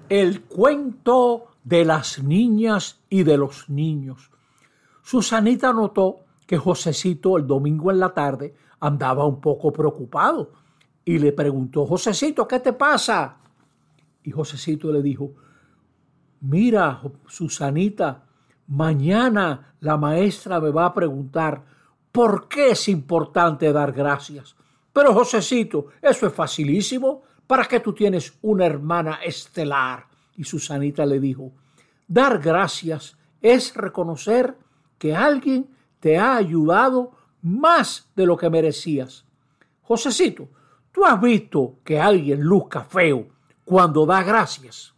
El cuento de las niñas y de los niños. Susanita notó que Josecito el domingo en la tarde andaba un poco preocupado y le preguntó: Josecito, ¿qué te pasa? Y Josecito le dijo: mira, Susanita, mañana la maestra me va a preguntar por qué es importante dar gracias. Pero Josecito, eso es facilísimo. ¿Para qué tú tienes una hermana estelar? Y Susanita le dijo: dar gracias es reconocer que alguien te ha ayudado más de lo que merecías. Josecito, ¿tú has visto que alguien luzca feo cuando da gracias?